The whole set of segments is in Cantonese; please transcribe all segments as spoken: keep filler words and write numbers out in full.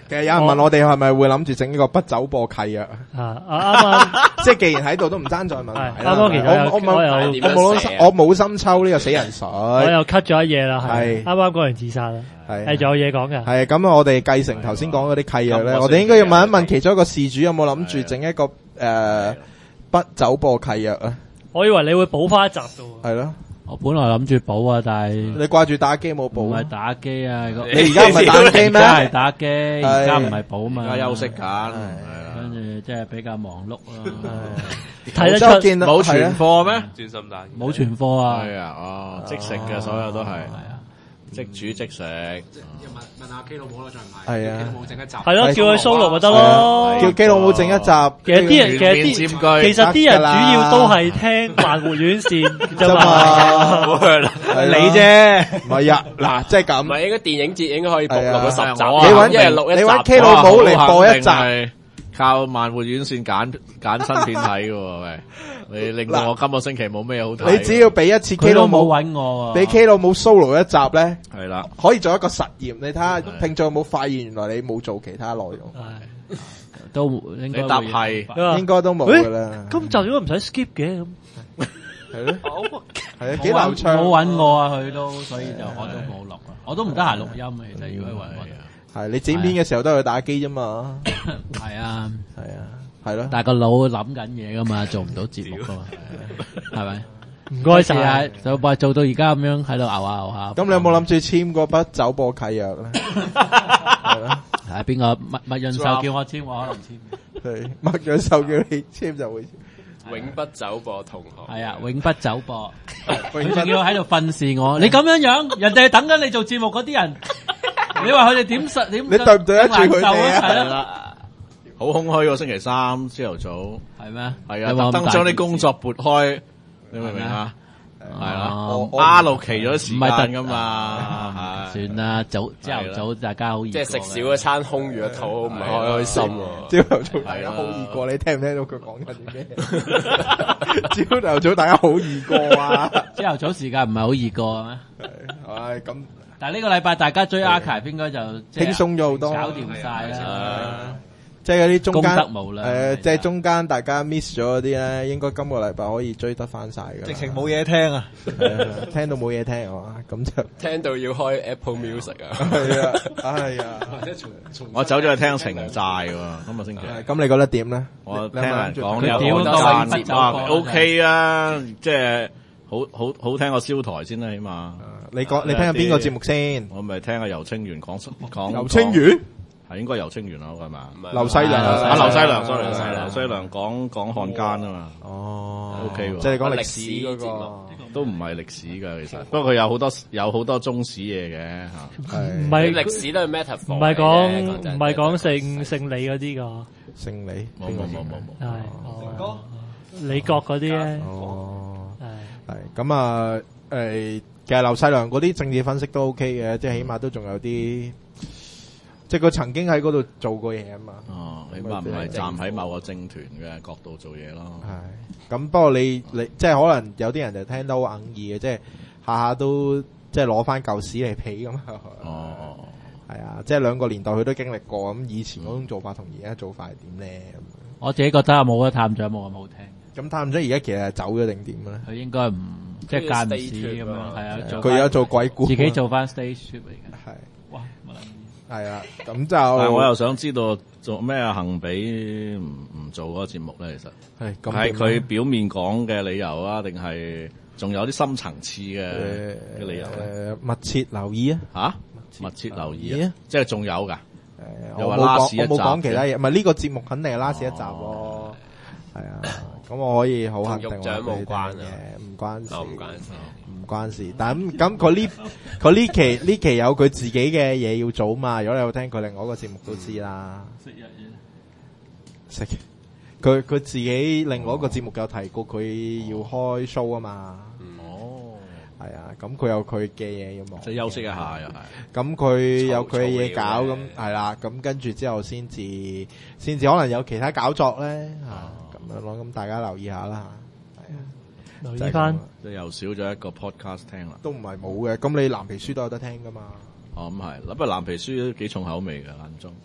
其實有人問我哋係咪會諗住整呢個不走播契約啊？啱啱， 即係既然喺度都唔爭再問埋啦。 啱啱其實我我冇我冇心我冇心抽呢個死人水。 我又 cut 咗一嘢啦，係啱啱講完自殺啦，係仲有嘢講嘅。 係咁我哋繼承頭先講嗰啲契約咧，我哋應該要問一問其中一個事主有冇諗住整一個誒不走播契約啊？ 我以為你會補翻一集嘅喎。 係咯。 我本來諗住補啊，但係你掛住打機冇補， 唔係打機啊！ 你而家唔係打機咩？ 而家係打機，而家唔係補嘛。 而家休息緊， 跟住即係比較忙碌咯。 睇得出冇存貨咩？ 專心打機， 冇存貨啊！ 係啊，哦，即食嘅所有都係，即煮即食。 問問下 K 老母咯，再唔係， 係啊， K 老母整一集， 係咯，叫佢 solo 咪得咯， 叫 K 老母整一集。 其實啲人，其實啲，其實啲人主要都係聽慢活遠線啫嘛， 你啫， 唔係啊，嗱，即係咁。 唔係應該電影節應該可以錄錄咗十集， 你揾一日錄一集， 你揾 K 老母嚟播一集。 靠慢活院線揀揀新片睇嘅喎，喂！你令到我今個星期冇咩好睇。 你只要俾一次 K 老母揾我， 俾 K 老母 solo 一集咧， 係啦， 可以做一個實驗。你睇下聽眾有冇發現，原來你冇做其他內容， 都應該你答係， 應該都冇噶啦。 今集應該唔使 skip 嘅咁， 係咧，係啊，幾流暢。 冇揾我啊，佢都，所以就我都冇錄啊，我都唔得閒錄音啊。其實如果揾我。 係你剪片嘅時候都係去打機啫嘛， 係啊， 係啊，係咯。 但係個腦諗緊嘢噶嘛，做唔到節目噶嘛，係咪？ 唔該晒， 就話做到而家咁樣喺度牛下牛下。 咁你有冇諗住簽個不走播契約咧？係咯， 係邊個麥麥潤壽叫我簽，我可能簽。 係麥潤壽叫你簽就會簽。 永不走播同學。 係啊，永不走播。佢仲要喺度訓示我，你咁樣樣，人哋等緊你做節目嗰啲人。你話佢哋點實點？ 你對唔對得住佢哋啊？ 係啦， 好空虛喎！星期三朝頭早係咩？ 係啊，特登將啲工作撥開，你明唔明啊？係啦， 我阿路期咗時間噶嘛， 算啦，早朝頭早大家好易， 即係食少一餐空住個肚，唔係開開心喎。 朝頭早大家好易過，你聽唔聽到佢講緊啲咩？朝頭早大家好易過啊！ 朝頭早時間唔係好易過咩？ 唉，咁。 但係呢個禮拜大家追 archive 應該就輕鬆咗好多， 搞掂晒啦。 即係嗰啲中間功德無量誒，即係中間大家 miss 咗嗰啲咧，應該今個禮拜可以追得翻晒㗎。 直情冇嘢聽啊！ 聽到冇嘢聽係嘛？咁就聽到要開 Apple Music 啊！ 係啊，係啊！ 我走咗去聽情債喎，今個星期。 咁你覺得點咧？ 我聽人講有有好多讚，哇 OK 啊，即係好好好聽過燒台先啦，起碼。 你講你聽下邊個節目先？ 我咪聽下游清源講講。 游清源係應該游清源啦，係嘛？ 劉細良啊，劉細良 ，sorry， 劉細良，劉細良講講漢奸啊嘛。 哦 ，OK 喎。 即係講歷史嗰個， 都唔係歷史㗎，其實。不過佢有好多有好多中史嘢嘅嚇。 唔係歷史都係 metaphor， 唔係講唔係講姓姓李嗰啲㗎。 姓李？ 冇冇冇冇冇。 係哦，李國嗰啲咧。 哦，係係咁啊誒。其實劉細良嗰啲政治分析都 OK 嘅，即係起碼都仲有啲，即係佢曾經喺嗰度做過嘢啊嘛。 哦，起碼唔係站喺某個政團嘅角度做嘢咯。 係，咁不過你你即係可能有啲人就聽得好硬意嘅，即係下下都即係攞翻舊屎嚟皮咁啊。 哦， 係啊，即係兩個年代佢都經歷過，咁以前嗰種做法同而家做法係點咧？ 我自己覺得冇得探長冇咁好聽。 咁探長而家其實係走咗定點咧？ 佢應該唔。即係間唔時咁樣，係啊， 佢而家做鬼故， 自己做翻 stage show 嚟嘅。 係， 哇， 係啊，咁就。 但係我又想知道做咩幸比唔唔做嗰個節目咧？其實係係佢表面講嘅理由啊，定係仲有啲深層次嘅嘅理由咧？誒，密切留意啊！ 嚇，密切留意啊！即係仲有㗎？誒， 我冇講，我冇講其他嘢。唔係呢個節目肯定係 last 一集喎。係啊。咁我可以好肯定話冇關嘅，唔關事，唔關事，唔關事。但咁咁佢呢佢呢期呢期有佢自己嘅嘢要做嘛？如果你有聽佢另外一個節目都知啦。 食日嘢， 食佢佢自己另外一個節目有提過佢要開 show 啊嘛。 哦， 係啊，咁佢有佢嘅嘢要忙， 即係休息一下又係。 咁佢有佢嘅嘢搞，咁係啦。咁跟住之後先至先至可能有其他搞作咧嚇。咁樣咯，咁大家留意下啦嚇，係啊， 留意翻， 即係又少咗一個 podcast 聽啦。 都唔係冇嘅，咁你藍皮書都有得聽噶嘛。 哦，咁係，不過藍皮書都幾重口味嘅眼中。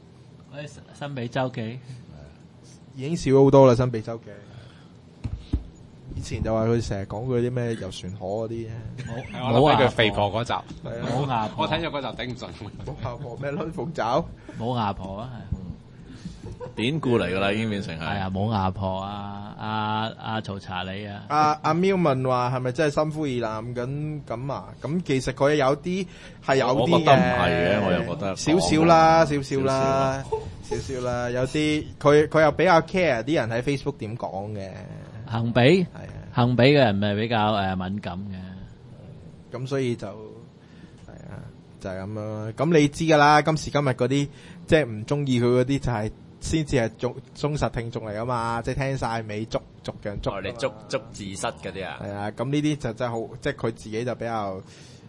新比周記已經少咗好多啦，新比周記。以前就話佢成日講佢啲咩遊船河嗰啲啫， 冇俾佢肥婆嗰集， 冇牙婆， 我睇咗嗰集頂唔順。 冇牙婆咩攆鳳爪， 冇牙婆啊，係典故嚟噶啦，已經變成係。 係啊，冇牙婆啊，阿阿曹查理啊， 阿阿喵問話係咪真係心灰意冷咁咁啊？咁其實佢有啲係有啲嘅， 我覺得唔係嘅，我又覺得少少啦，少少啦，少少啦，有啲佢佢又比較 care 啲人喺 Facebook 點講嘅。 幸比係啊，幸比嘅人咪比較誒敏感嘅， 咁所以就係啊，就係咁樣。咁你知噶啦，今時今日嗰啲即係唔中意佢嗰啲就係先至係忠忠實聽眾嚟噶嘛，即係聽晒尾逐逐樣捉你捉捉字蝨嗰啲啊。 係啊，咁呢啲就真係好，即係佢自己就比較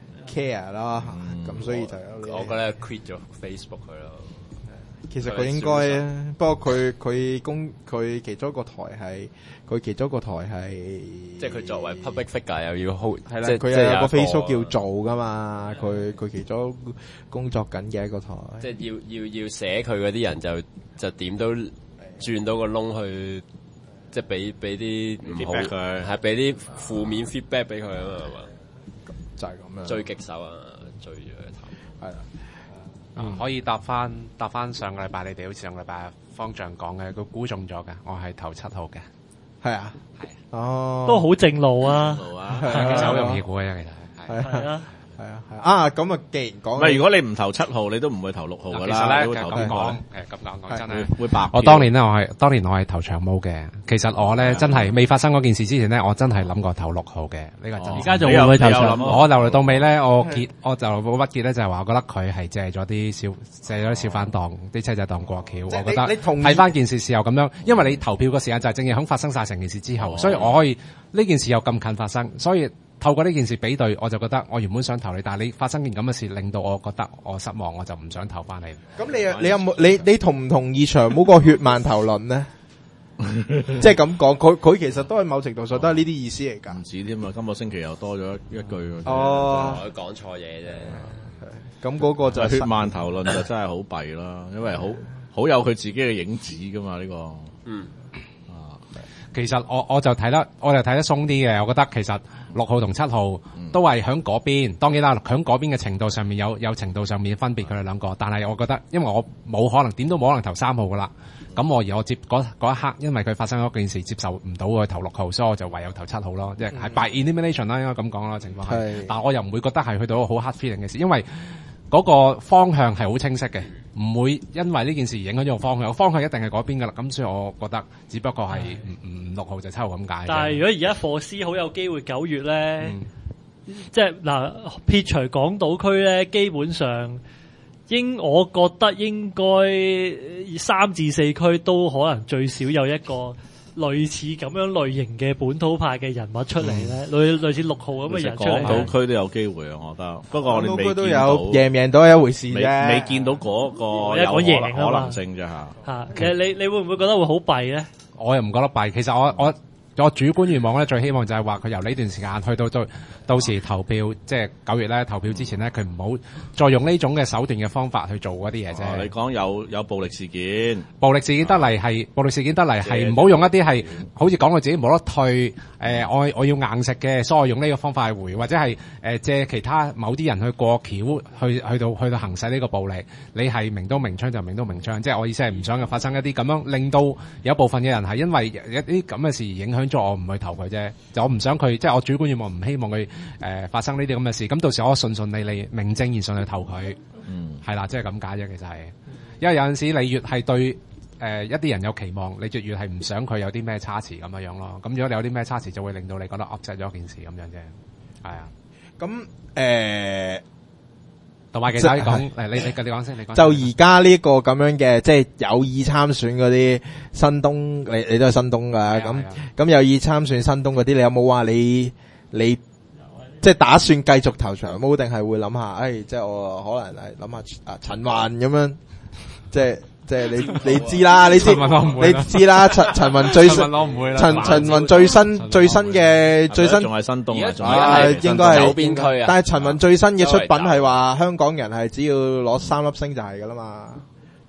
care 啦。咁、嗯、所以就有我覺得 quit 咗 Facebook 佢咯。 其實佢應該啊，不過佢佢公佢其中一個台係佢其中一個台係， 即係佢作為 public figure 又要 hold， 係啦，佢又有個 Facebook 叫做噶嘛，佢佢其中工作緊嘅一個台， 即係要要要寫佢嗰啲人就就點都轉到個窿去，即係俾俾啲唔好佢，係俾啲負面 feedback 俾佢啊嘛，係嘛， 就係咁樣追擊手啊，追住佢頭，係啦。 嗯，可以答翻答翻上個禮拜你哋好似上個禮拜方丈講嘅，佢估中咗嘅，我係投七號嘅， 係啊， 係哦， 都好正路啊， 正路啊， 其實好容易估嘅啫，其實係係啊。 係啊，係啊，咁啊，既然講， 唔係如果你唔投七號，你都唔會投六號噶啦。 其實咧， 你會咁投邊個講， 咧？ 誒咁講講真係會白。 我當年咧，我係當年我係投長毛嘅。其實我咧真係未發生嗰件事之前咧，我真係諗過投六號嘅。呢個真。 而家仲會唔會投長毛？ 我由嚟到尾咧，我結我就冇乜結咧，就係話我覺得佢係借咗啲小借咗啲小販檔啲車仔檔過橋。我覺得睇翻件事事後咁樣，因為你投票嘅時間就係正正響發生晒成件事之後，所以我可以呢件事又咁近發生，所以。透過呢件事比對，我就覺得我原本想投你，但係你發生件咁嘅事，令到我覺得我失望，我就唔想投翻你。 咁你你有冇你你同唔同意長毛個血饅頭論呢？即係咁講，佢佢其實都係某程度上都係呢啲意思嚟㗎。 唔止添啊！今個星期又多咗一句。 哦， 佢講錯嘢啫。 咁嗰個就係血饅頭論就真係好弊啦，因為好好有佢自己嘅影子㗎嘛呢個。 嗯。 其實我我就睇得我就睇得鬆啲嘅，我覺得其實六號同七號都係響嗰邊，當然啦，響嗰邊嘅程度上面有有程度上面分別佢哋兩個，但係我覺得因為我冇可能點都冇可能投三號噶啦，咁我而我接嗰嗰一刻，因為佢發生咗件事接受唔到去投六號，所以我就唯有投七號咯，即係係 by elimination 啦，應該咁講啦情況係，但係我又唔會覺得係去到好 hard feeling 嘅事，因為嗰個方向係好清晰嘅，唔會因為呢件事而影響咗個方向。方向一定係嗰邊噶啦，咁所以我覺得只不過係唔唔六號就七號咁解。 但係如果而家霍斯好有機會九月咧， 嗯、 即係嗱撇除港島區咧，基本上應我覺得應該三至四區都可能最少有一個類似咁樣類型嘅本土派嘅人物出嚟咧，類類似六號咁嘅人出嚟。 港島區都有機會啊，我覺得。不過我哋未見到。 都有贏唔贏都係一回事啫。 未未見到嗰個有可可能性啫嚇。 嚇，其實你你會唔會覺得會好弊咧？ 我又唔覺得弊。其實我我我主觀願望咧，最希望就係話佢由呢段時間去到到到時投票，即係九月咧投票之前咧，佢唔好再用呢種嘅手段嘅方法去做嗰啲嘢啫。 你講有有暴力事件， 暴力事件得嚟係暴力事件得嚟係唔好用一啲係好似講到自己冇得退，誒我我要硬食嘅，所以我用呢個方法去回，或者係誒借其他某啲人去過橋去去到去到行使呢個暴力。你係明刀明槍就明刀明槍，即係我意思係唔想發生一啲咁樣令到有部分嘅人係因為一啲咁嘅事而影響咗我唔去投佢啫。就我唔想佢，即係我主觀願望唔希望佢。誒、呃，發生呢啲咁嘅事，咁到時我順順利利、名正言順去投佢，嗯，係啦，即係咁解啫。其實係，因為有陣時你越係對誒、呃、一啲人有期望，你就越係唔想佢有啲咩差池咁樣樣咯。咁如果你有啲咩差池，就會令到你覺得 upset 咗件事咁樣啫。係啊，咁誒，同埋其他講，誒，你你你講先，你講。就而家呢個咁樣嘅，即係有意參選嗰啲新東，你你都係新東噶，咁咁有意參選新東嗰啲，你有冇話你你？即係打算繼續投長毛，定係會諗下？誒、哎，即係我可能係諗下啊陳雲咁樣，即係即係你你知啦，你知你知啦，陳陳雲最新陳陳雲最新最新嘅最新仲係新東啊， 啊應該係邊區啊？ 但係陳雲最新嘅出品係話香港人係只要攞三粒星就係噶啦嘛。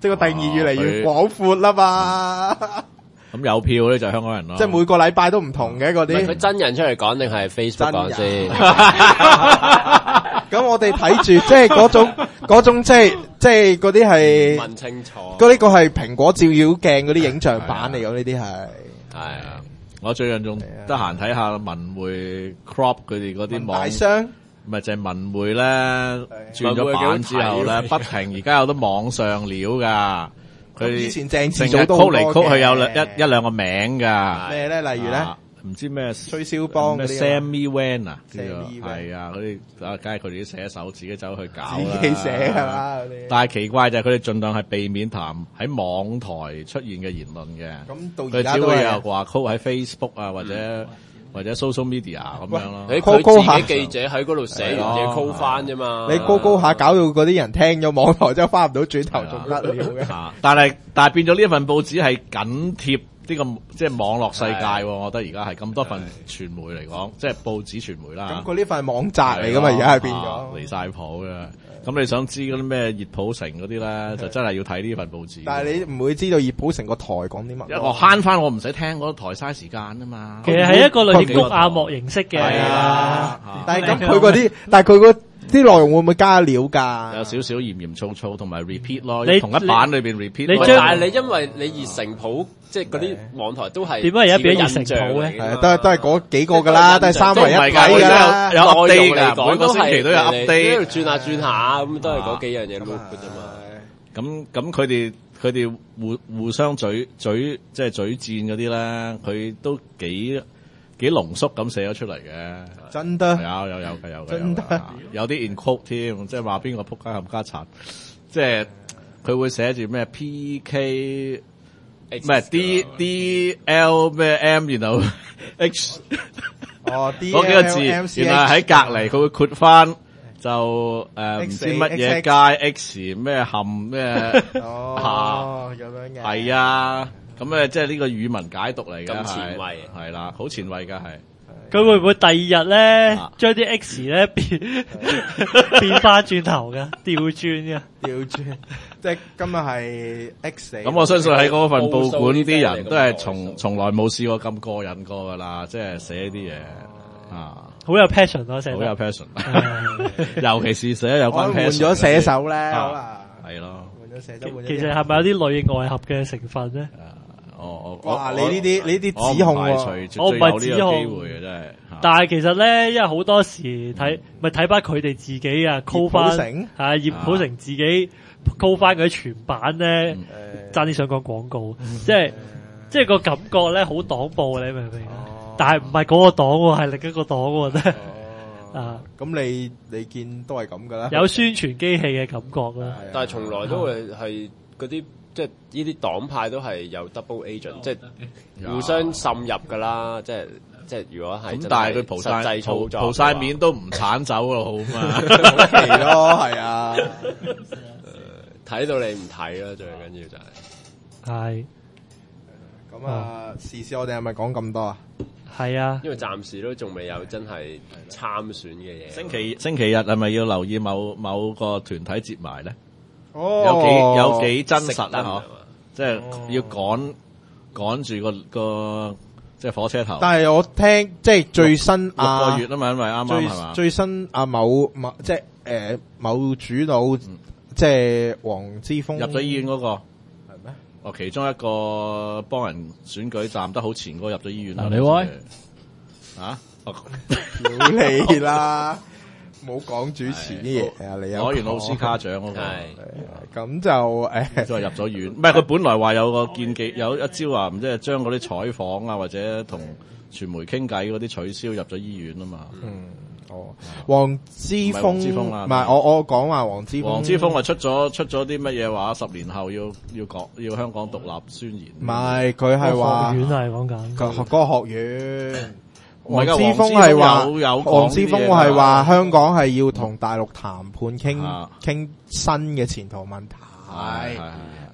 即係個定義越嚟越廣闊啦嘛。 咁有票咧就係香港人咯。 即係每個禮拜都唔同嘅嗰啲。 佢真人出嚟講定係 Facebook 講先？ 咁我哋睇住，即係嗰種嗰種，即係即係嗰啲係問清楚。 嗰呢個係蘋果照妖鏡嗰啲影像版嚟嘅，呢啲係係。 我最近仲得閒睇下文匯 crop 佢哋嗰啲網大商， 咪就係文匯咧轉咗版之後咧，不停而家有啲網上料噶。佢以前鄭志成日祖都曲嚟曲去有一一兩個名噶。 咩咧？例如咧？ 唔知咩吹簫幫咩 Sammy Wan 啊， 係啊嗰啲啊，梗係佢哋啲寫手自己走去搞啦， 自己寫係嘛？ 但係奇怪就係佢哋盡量係避免談喺網台出現嘅言論嘅。 咁到而家佢只會有係話 call 喺 Facebook 啊，或者或者 social media 咁樣咯。 你佢自己記者喺嗰度寫完嘢 call 翻啫嘛。 你高高下搞到嗰啲人聽咗網台之後翻唔到轉頭，仲得了嘅。 但係但係變咗呢一份報紙係緊貼。呢個即係網絡世界，我覺得而家係咁多份傳媒嚟講，即係報紙傳媒啦。 咁佢呢份係網宅嚟噶嘛？而家係變咗離晒譜嘅。咁你想知嗰啲咩熱普城嗰啲咧，就真係要睇呢份報紙。 但係你唔會知道熱普城個台講啲乜？ 因為我慳翻，我唔使聽嗰台嘥時間啊嘛。 其實係一個類似谷亞莫形式嘅。 係啊，但係咁佢嗰啲，但係佢嗰啲內容會唔會加料㗎？ 有少少鹽鹽醋醋同埋 repeat 咯， 你同一版裏邊 repeat。 你但係你因為你熱誠普，即係嗰啲網台都係點解而家變咗熱誠普咧？ 係都係都係嗰幾個㗎啦，都係三圍一位㗎啦。 有 update 㗎， 講每個星期都有 update， 轉下轉下咁都係嗰幾樣嘢 loop 㗎啫嘛。 咁咁佢哋佢哋互互相嘴嘴即係嘴戰嗰啲咧，佢都幾幾濃縮咁寫咗出嚟嘅。 真得有有有嘅有嘅， 真得有啲 in quote 添，即係話邊個仆街冚家鏟，即係佢會寫住咩 P K 咩 D D L 咩 M 然後 H 哦，D 嗰幾個字，原來喺隔離佢會括翻就誒唔知乜嘢街 X 咩冚咩哦咁樣嘅係啊，咁誒即係呢個語文解讀嚟嘅， 咁前衛係啦，好前衛㗎係。 佢會唔會第二日咧將啲 X 咧變變翻轉頭㗎？調轉㗎？ 調轉，即係今日係 X。 咁我相信喺嗰份報館啲人都係從從來冇試過咁過癮過噶啦，即係寫啲嘢啊， 好有 passion 咯，寫好有 passion，尤其是寫有關 passion。 換咗寫手咧，好啦， 係咯， 換咗寫手。 其實係咪有啲內外合嘅成分咧？ 我我哇！你呢啲你呢啲指控喎， 我唔係指控， 機會嘅真係。 但係其實咧，因為好多時睇咪睇翻佢哋自己啊 call 翻啊葉普成自己 call 翻嗰啲全版咧，爭啲想講廣告，即係即係個感覺咧好黨報，你明唔明啊？但係唔係嗰個黨喎，係另一個黨喎，真係啊！ 咁你你見都係咁噶啦， 有宣傳機器嘅感覺啦。 但係從來都會係嗰啲。即係呢啲黨派都係有 double agent，即係互相滲入㗎啦。即係即係如果係咁，但係佢蒲晒蒲蒲晒面都唔剷走咯，好嘛？ 好奇咯，係啊。 睇到你唔睇啦，最緊要就係。 係。 咁啊，時事我哋係咪講咁多啊？ 係啊， 因為暫時都仲未有真係參選嘅嘢。 星期星期日係咪要留意某某個團體接埋咧？ 哦， 有幾有幾真實啦，嗬！即係要趕趕住個個即係火車頭。 但係我聽即係最新六個月啊嘛，因為啱啱係嘛？ 最新啊某某即係誒某主腦即係黃之鋒入咗醫院嗰個係咩？ 哦，其中一個幫人選舉站得好前嗰個入咗醫院啦。 你威啊！ 屌你啦！冇講主持啲嘢啊！你攞完奧斯卡獎嗰個， 咁就誒， 就入咗院。唔係佢本來話有個見記，有一招話唔知係將嗰啲採訪啊，或者同傳媒傾偈嗰啲取消，入咗醫院啊嘛。 嗯，哦，黃之鋒，唔係我我講話黃之鋒， 黃之鋒話出咗出咗啲乜嘢話，十年後要要講要香港獨立宣言。 唔係佢係話學院係講緊個嗰個學院。黃之鋒係話，黃之鋒係話啊香港係要同大陸談判傾傾新嘅前途問題，係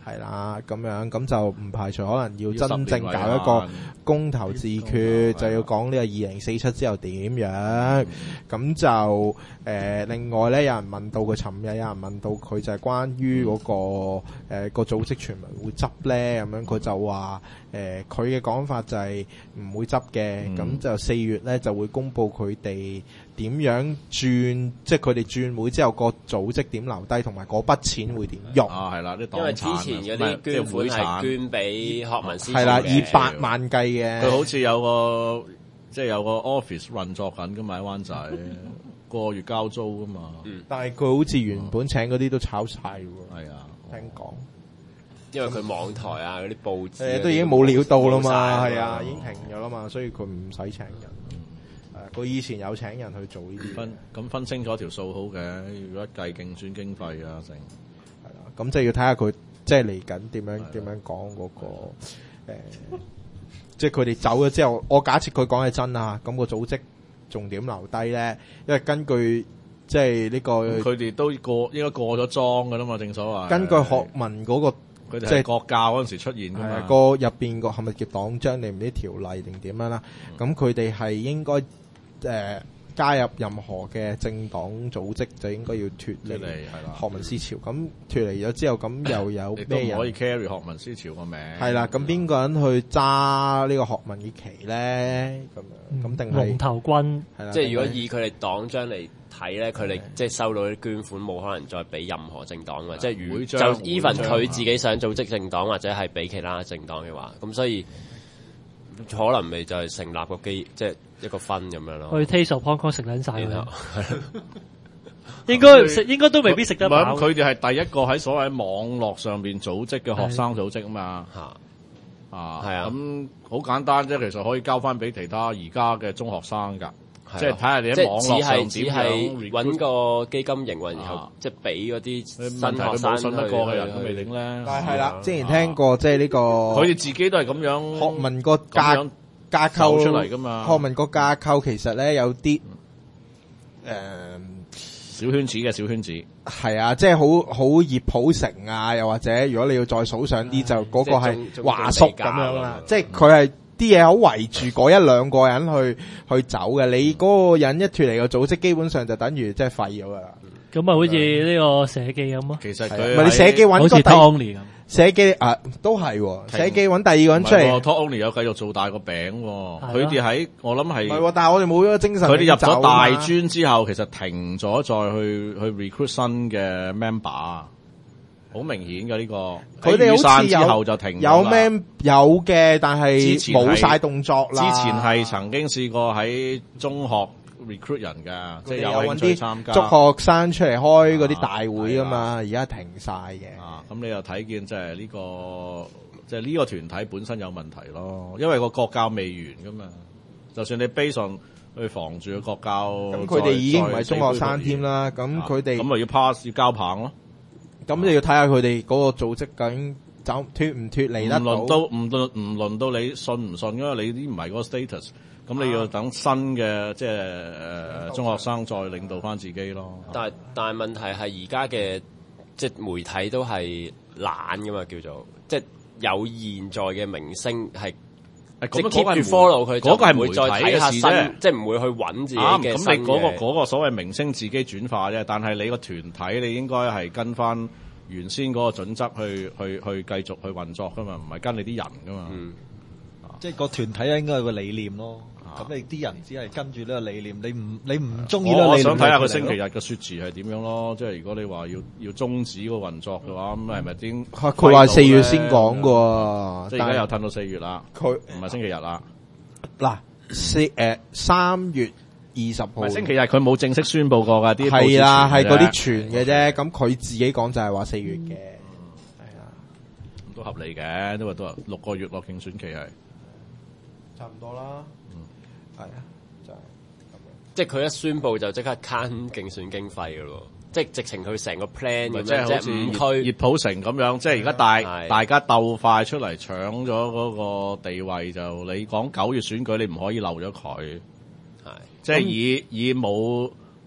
係啦，咁樣咁就唔排除可能要真正搞一個公投自決，就要講呢個二零四七之後點樣。咁、嗯、就誒、呃，另外咧，有人問到佢，尋日有人問到佢就係關於嗰、那個誒、呃、個組織傳聞會執咧，咁樣佢就話誒，佢嘅講法就係唔會執嘅，咁、嗯、就四月咧就會公布佢哋點樣轉，即係佢哋轉會之後個組織點留低，同埋嗰筆錢會點用。 啊，係啦，啲因為之前嗰啲捐款係捐俾學民思潮嘅， 係啦，以百萬計嘅。 佢好似有個即係有個 office 運作緊㗎嘛，喺灣仔個月交租㗎嘛。 嗯、但係佢好似原本請嗰啲都炒晒喎。係啊， 聽講。 因為佢網台啊嗰啲報紙誒都已經冇料到啦嘛，係啊，已經停咗啦嘛，所以佢唔使請人。佢以前有請人去做呢啲， 分咁分清楚條數好嘅。如果計競選經費啊，成係啦，咁即係要睇下佢即係嚟緊點樣點樣講嗰個誒，即係佢哋走咗之後，我假設佢講係真啊，咁個組織重點留低咧，因為根據即係呢個佢哋都過應該過咗莊噶啦嘛，正所謂根據學民嗰個。 佢哋即係國教嗰陣時出現㗎嘛， 個入邊個係咪叫黨章定唔知條例定點樣啦？咁佢哋係應該誒、呃、加入任何嘅政黨組織，就應該要脫離學民思潮。咁脫離咗之後，咁又有咩人可以 carry 學民思潮個名？ 係啦，咁邊個人去揸呢個學民嘅旗咧？咁樣咁定係龍頭軍？ 即係如果以佢哋黨章嚟睇咧，佢哋即係收到啲捐款，冇可能再俾任何政黨嘅。即係如就 even 佢自己想組織政黨，或者係俾其他政黨嘅話，咁所以可能咪就係成立個機，即係一個分咁樣咯。 去 Taste of Hong Kong 食撚晒佢，應該食應該都未必食得飽。 佢哋係第一個喺所謂網絡上邊組織嘅學生組織啊嘛。嚇啊，係啊，咁好簡單啫。其實可以交翻俾其他而家嘅中學生㗎。即係睇下你喺網絡上點樣揾個基金營運，然後即係俾嗰啲新學生信得過嘅人都未定咧。 但係啦，之前聽過即係呢個， 佢哋自己都係咁樣學民個架架構出嚟㗎嘛。 學民個架構其實咧有啲誒小圈子嘅小圈子， 係啊，即係好好熱普城啊，又或者如果你要再數上啲，就嗰個係華叔咁樣啦，即係佢係。啲嘢好圍住嗰一兩個人去去走嘅，你嗰個人一脫離個組織，基本上就等於即係廢咗噶啦。 咁啊，好似呢個社記咁啊。 其實佢唔係你社記揾個第 Only 咁， 社記啊都係社記揾第二個人出嚟。 Tony 有繼續做大個餅，佢哋喺我諗係。 唔係，但係我哋冇咗精神。 佢哋入咗大專之後，其實停咗再去去 recruit 新嘅 member。好明顯嘅呢個， 佢哋好似之後就停有咩有嘅，但係冇晒動作啦。 之前係曾經試過喺中學 recruit 人㗎，即係有興趣參加， 捉學生出嚟開嗰啲大會㗎嘛，而家停晒嘅。 啊，咁你又睇見即係呢個，即係呢個團體本身有問題咯，因為個國教未完㗎嘛。就算你 base on去防住個國教， 咁佢哋已經唔係中學生添啦。咁佢哋咁咪要 pass 要交棒咯。 咁你要睇下佢哋嗰個組織究竟走脫唔脫離得到？ 唔輪到唔輪唔輪到你信唔信？因為你啲唔係嗰個 status，咁你要等新嘅即係誒中學生再領導翻自己咯。 但係但係問題係而家嘅即係媒體都係懶噶嘛，叫做即係有現在嘅明星係。即係 keep 住 follow 佢， 嗰個係唔會再睇下新，即係唔會去揾自己嘅新嘅。咁你嗰個嗰個所謂明星自己轉化啫，但係你個團體你應該係跟翻原先嗰個準則去去去繼續去運作噶嘛，唔係跟你啲人噶嘛。 嗯，即係個團體應該有個理念咯。咁你啲人只係跟住呢個理念，你唔你唔中意呢個理念。 我想睇下個星期日嘅說辭係點樣咯。即係如果你話要要終止個運作嘅話，咁係咪點？ 佢話四月先講㗎， 即係而家又褪到四月啦。佢唔係星期日啦。 嗱，四誒三月二十號。 星期日佢冇正式宣佈過㗎，啲係啦，係嗰啲傳嘅啫。咁佢自己講就係話四月嘅，係啊， 都合理嘅，都話都話六個月落競選期係差唔多啦。係啊，就係咁樣。 即係佢一宣佈就即刻慳競選經費㗎咯，即係直情佢成個 plan 咁樣，即係五區熱普城咁樣，即係而家大大家鬥快出嚟搶咗嗰個地位，就你講九月選舉，你唔可以漏咗佢。係，即係以以冇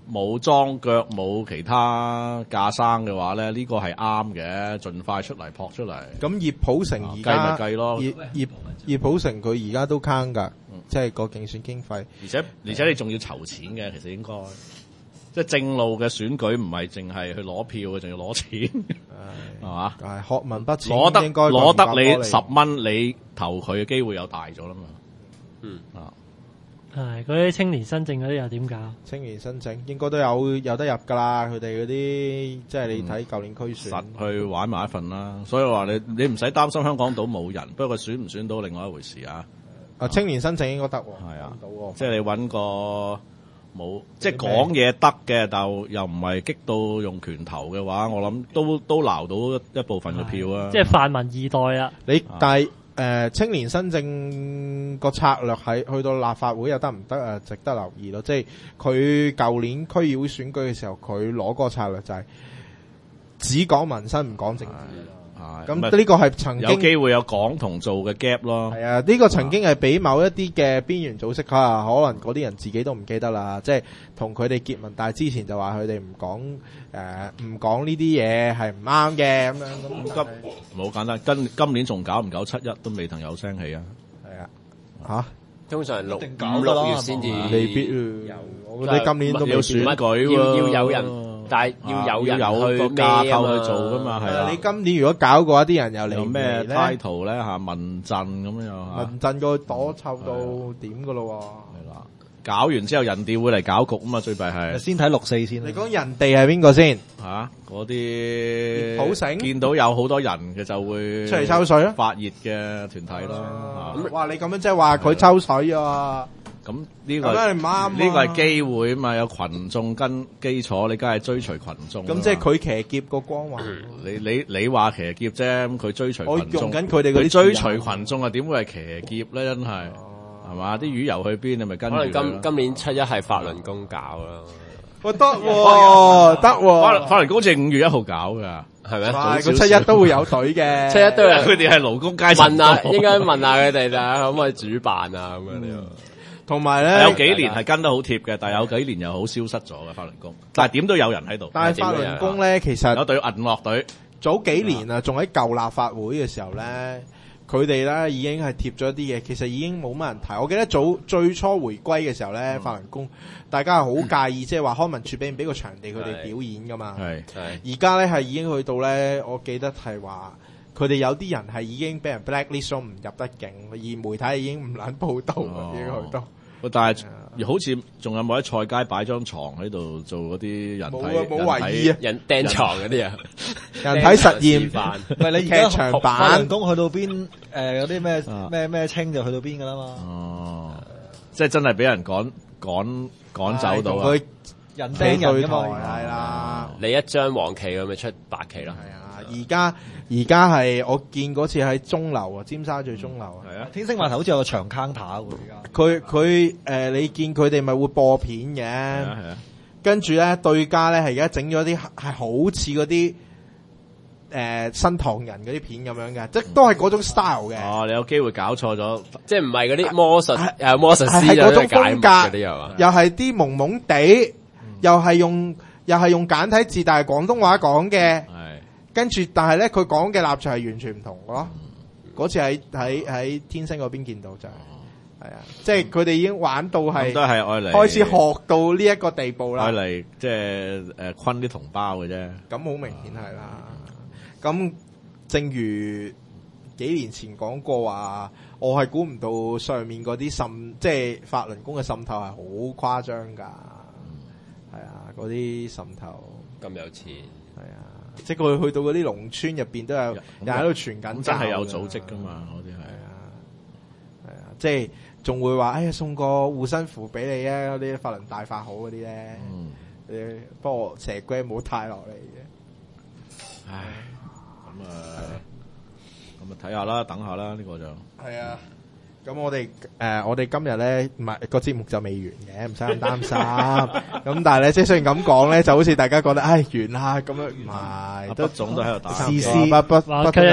冇裝腳冇其他架生嘅話咧，呢、這個係啱嘅，盡快出嚟撲出嚟。 咁葉普成而家計咪計咯， 葉葉葉普成佢而家都坑㗎，嗯、即係個競選經費， 而且而且你仲要籌錢嘅，其實應該。即係正路嘅選舉唔係淨係去攞票嘅，仲要攞錢，係嘛？ 係學問不淺， 攞得應該攞得你十蚊，你投佢嘅機會有大咗啦嘛。 嗯啊， 係嗰啲青年新政嗰啲又點搞？ 青年新政應該都有有得入㗎啦，佢哋嗰啲即係你睇舊年區選， 實去玩埋一份啦。所以話你你唔使擔心香港島冇人，不過佢選唔選到另外一回事啊。 啊，青年新政應該得喎， 係啊， 到喎， 即係你揾個。冇，即係講嘢得嘅，但又唔係激到用拳頭嘅話，我諗都都撈到一部分嘅票啊！ 即係泛民二代啊！ 你但係誒、呃、青年新政個策略係去到立法會又得唔得啊？值得留意咯！即係佢舊年區議會選舉嘅時候，佢攞個策略就係只講民生唔講政治。咁呢個係曾經有機會有講同做嘅 gap 咯。 係啊，呢、這個曾經係俾某一啲嘅邊緣組織啊，可能嗰啲人自己都唔記得啦。即係同佢哋結盟，但係之前就話佢哋唔講誒唔講呢啲嘢係唔啱嘅咁樣。咁今好簡單，今今年仲搞唔搞七一都未曾有聲氣啊。 係啊，吓通常六五六月先至未必有。我覺得今年都要選舉要要有人。但係要有人去個架構去做噶嘛，係啊！ 你今年如果搞過一啲人又嚟咩 title 咧嚇民陣咁樣嚇， 民陣個朵臭到點噶咯喎！ 係啦，搞完之後人哋會嚟搞局啊嘛，最弊係先睇六四先。 你講人哋係邊個先嚇？嗰啲普成見到有好多人嘅就會出嚟抽水咯， 發熱嘅團體咯。 哇！你咁樣即係話佢抽水啊？ 咁呢個咁唔啱， 呢個係機會啊嘛，有群眾跟基礎，你梗係追隨群眾。 咁即係佢騎劫個光環。 你你你話騎劫啫，咁佢追隨群眾。 我用緊佢哋嗰啲追隨群眾啊，點會係騎劫咧？真係係嘛？啲魚游去邊，你咪跟住。 可能今今年七一係法輪功搞啦。 我得喎，得喎。 法法輪功好似五月一號搞噶，係咪？ 個七一都會有隊嘅， 七一都有。 佢哋係勞工階層。 問下，應該問下佢哋啦，可唔可以主辦啊？咁樣。 同埋咧， 有幾年係跟得好貼嘅，但係有幾年又好消失咗嘅法輪功。但係點都有人喺度。 但係法輪功咧，其實有隊銀樂隊。 早幾年啊，仲喺舊立法會嘅時候咧，佢哋咧已經係貼咗啲嘢，其實已經冇乜人睇。我記得早最初回歸嘅時候咧，法輪功大家係好介意，即係話康文署俾唔俾個場地佢哋表演噶嘛。 係而家咧係已經去到咧，我記得係話佢哋有啲人係已經俾人 blacklist 咗，唔入得境，而媒體已經唔撚報道啦，已經去到。 但係好似仲有冇喺菜街擺張床喺度做嗰啲人體冇啊，冇懷疑啊， 人釘床嗰啲啊， 人體實驗。 喂，你劇場版法輪功去到邊？誒，有啲咩咩咩清就去到邊噶啦嘛。 哦，即係真係俾人趕趕趕走到啊！ 佢人釘人噶嘛， 係啦。 你一張黃旗咁咪出白旗啦。 係啊，而家而家係我見嗰次喺鐘樓啊，尖沙咀鐘樓啊。 係啊， 天星碼頭好似有個長 counter 喎，而家。 佢佢誒，你見佢哋咪會播片嘅， 係啊係啊。 跟住咧對家咧係而家整咗啲係好似嗰啲誒新唐人嗰啲片咁樣嘅，即係都係嗰種 style 嘅。 哦，你有機會搞錯咗， 即係唔係嗰啲魔術誒魔術師係嗰種風格嗰啲係嘛？ 又係啲蒙蒙地，又係用又係用簡體字，但係廣東話講嘅。 係。 跟住，但係咧佢講嘅立場係完全唔同嘅咯。嗰次喺喺喺天星嗰邊見到就係。係啊，即係佢哋已經玩到係， 都係愛嚟開始學到呢一個地步啦。 愛嚟即係誒昆啲同胞嘅啫。 咁好明顯係啦。咁正如幾年前講過話，我係估唔到上面嗰啲滲，即係法輪功嘅滲透係好誇張㗎。係啊，嗰啲滲透咁有錢。 係啊，即係佢去到嗰啲農村入邊都有人喺度傳緊， 真係有組織㗎嘛？嗰啲係啊，係啊，即係。仲會話，哎呀，送個護身符俾你啊！嗰啲法輪大法好嗰啲咧，誒、嗯，不過蛇龜冇帶落嚟嘅。 唉，咁啊，咁啊睇下啦，等下啦，呢、這個就係啊。咁我哋誒、呃，我哋今日咧唔係個節目就未完嘅，唔使咁擔心。咁但係咧，即係雖然咁講咧，就好似大家覺得，唉、哎，完啦咁樣，唔係， 都總都喺度打， 事事不不不。